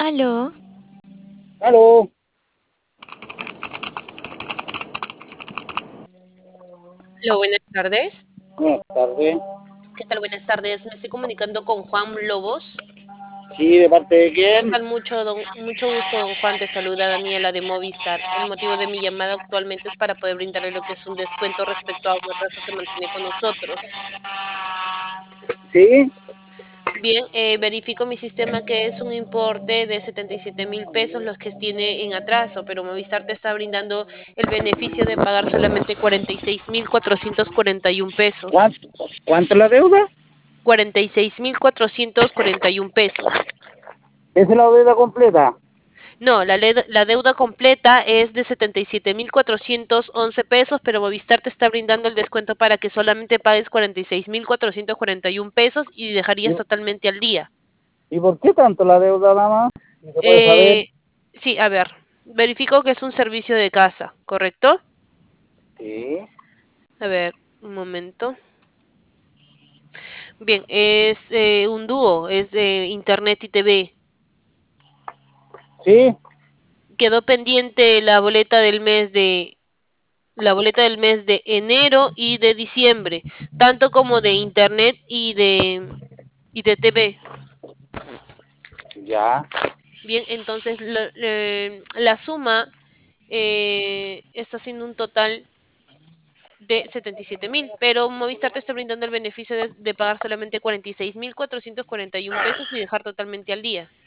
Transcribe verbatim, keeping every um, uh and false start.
Aló, Aló, Hola, buenas tardes. buenas tardes. ¿Qué tal? Buenas tardes. Me estoy comunicando con Juan Lobos. Sí, ¿de parte de ¿Qué quién? tal? Mucho, don- mucho gusto, don Juan. Te saluda Daniela de Movistar. El motivo de mi llamada actualmente es para poder brindarle lo que es un descuento respecto a un atraso que mantiene con nosotros. Sí, Bien, eh, verifico mi sistema que es un importe de setenta y siete mil pesos los que tiene en atraso, pero Movistar te está brindando el beneficio de pagar solamente cuarenta y seis mil cuatrocientos cuarenta y un pesos. ¿cuánto, cuánto es la deuda? cuarenta y seis mil cuatrocientos cuarenta y un pesos. Esa es la deuda completa. No, la, led- la deuda completa es de setenta y siete mil cuatrocientos once pesos, pero Movistar te está brindando el descuento para que solamente pagues cuarenta y seis mil cuatrocientos cuarenta y un pesos y ¿Y, dejarías totalmente al día. y por qué tanto la deuda, dama? Si se puede saber. Eh, sí, a ver, verifico que es un servicio de casa, ¿correcto? Sí, A ver, un momento. Bien, es eh, un dúo, es de Internet y T V. sí, Quedó pendiente la boleta del mes de la boleta del mes de enero y de diciembre, tanto como de internet y de, y de T V. ya, Bien, entonces la, eh, la suma eh, está siendo un total de setenta y siete mil, pero Movistar te está brindando el beneficio de, de pagar solamente cuarenta y seis mil cuatrocientos cuarenta y un pesos y dejar totalmente al día.